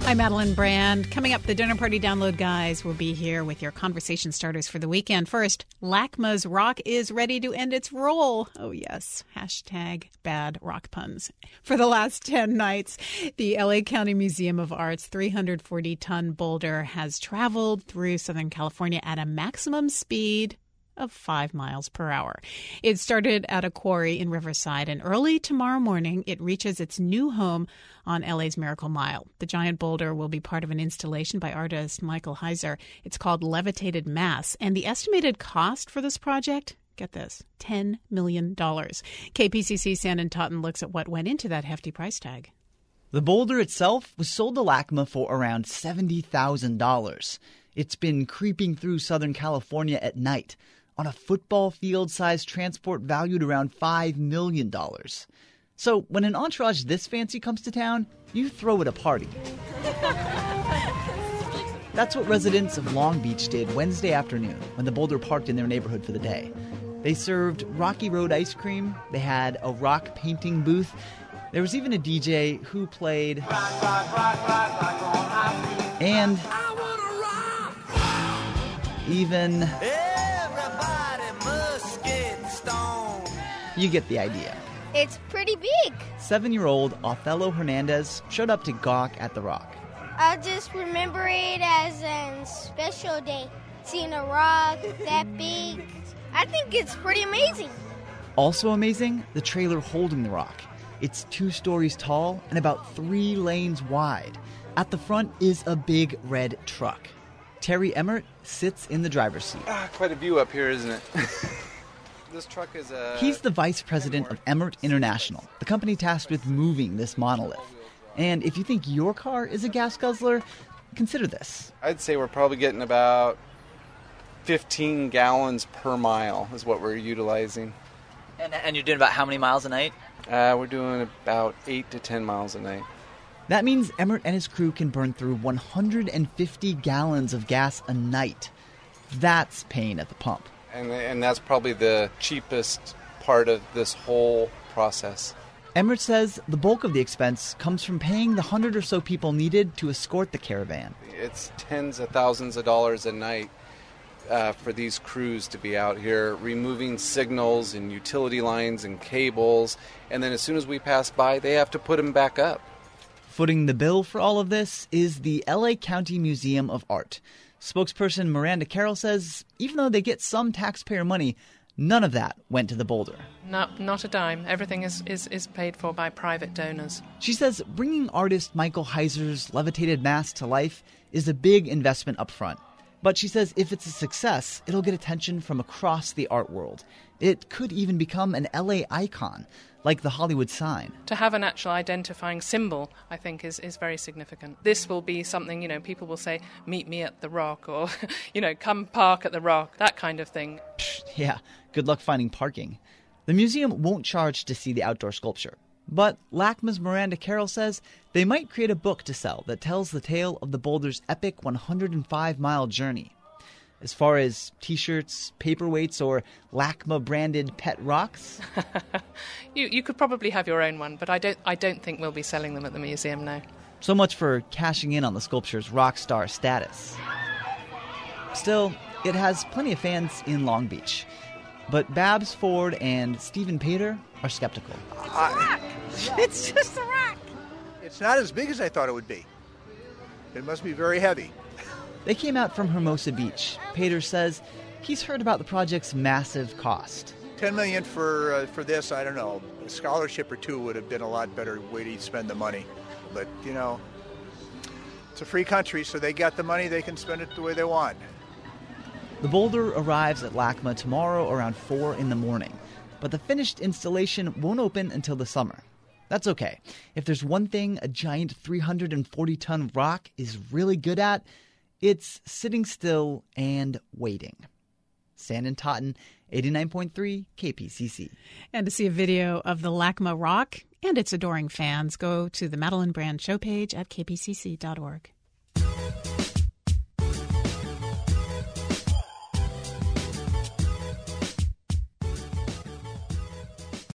I'm Madeline Brand. Coming up, the Dinner Party Download guys will be here with your conversation starters for the weekend. First, LACMA's rock is ready to end its roll. Oh, yes. Hashtag bad rock puns. For the last 10 nights, the LA County Museum of Art's 340-ton boulder has traveled through Southern California at a maximum speed of 5 miles per hour. It started at a quarry in Riverside, and early tomorrow morning, it reaches its new home on LA's Miracle Mile. The giant boulder will be part of an installation by artist Michael Heiser. It's called Levitated Mass, and the estimated cost for this project, get this, $10 million. KPCC Sandon Totten looks at what went into that hefty price tag. The boulder itself was sold to LACMA for around $70,000. It's been creeping through Southern California at night on a football field-sized transport valued around $5 million. So when an entourage this fancy comes to town, you throw it a party. That's what residents of Long Beach did Wednesday afternoon when the boulder parked in their neighborhood for the day. They served Rocky Road ice cream, they had a rock painting booth, there was even a DJ who played rock, rock, rock, rock, rock, and I wanna rock. Even you get the idea. It's pretty big. 7-year-old Othello Hernandez showed up to gawk at the rock. I just remember it as a special day. Seeing a rock that big, I think it's pretty amazing. Also amazing, the trailer holding the rock. It's 2 stories tall and about 3 lanes wide. At the front is a big red truck. Terry Emmert sits in the driver's seat. Quite a view up here, isn't it? This truck is He's the vice president of Emmert International, the company tasked with moving this monolith. And if you think your car is a gas guzzler, consider this. I'd say we're probably getting about 15 gallons per mile is what we're utilizing. And you're doing about how many miles a night? We're doing about 8 to 10 miles a night. That means Emmert and his crew can burn through 150 gallons of gas a night. That's paying at the pump. And that's probably the cheapest part of this whole process. Emmert says the bulk of the expense comes from paying the 100 or so people needed to escort the caravan. It's tens of thousands of dollars a night for these crews to be out here removing signals and utility lines and cables. And then as soon as we pass by, they have to put them back up. Footing the bill for all of this is the LA County Museum of Art. Spokesperson Miranda Carroll says even though they get some taxpayer money, none of that went to the boulder. No, not a dime. Everything is paid for by private donors. She says bringing artist Michael Heiser's Levitated Mass to life is a big investment up front. But she says if it's a success, it'll get attention from across the art world. It could even become an LA icon, like the Hollywood sign. To have an actual identifying symbol, I think, is very significant. This will be something, people will say, meet me at the Rock, or, come park at the Rock, that kind of thing. Yeah, good luck finding parking. The museum won't charge to see the outdoor sculpture. But LACMA's Miranda Carroll says they might create a book to sell that tells the tale of the boulder's epic 105-mile journey. As far as T-shirts, paperweights, or LACMA-branded pet rocks? You could probably have your own one, but I don't think we'll be selling them at the museum, no. So much for cashing in on the sculpture's rock star status. Still, it has plenty of fans in Long Beach. But Babs Ford and Stephen Pater are skeptical. It's just a rock. It's not as big as I thought it would be. It must be very heavy. They came out from Hermosa Beach. Pater says he's heard about the project's massive cost. $10 million for this, I don't know. A scholarship or two would have been a lot better way to spend the money. But, it's a free country, so they got the money, they can spend it the way they want. The boulder arrives at LACMA tomorrow around 4 in the morning. But the finished installation won't open until the summer. That's okay. If there's one thing a giant 340-ton rock is really good at, it's sitting still and waiting. Sandon Totten, 89.3 KPCC. And to see a video of the LACMA rock and its adoring fans, go to the Madeline Brand show page at kpcc.org.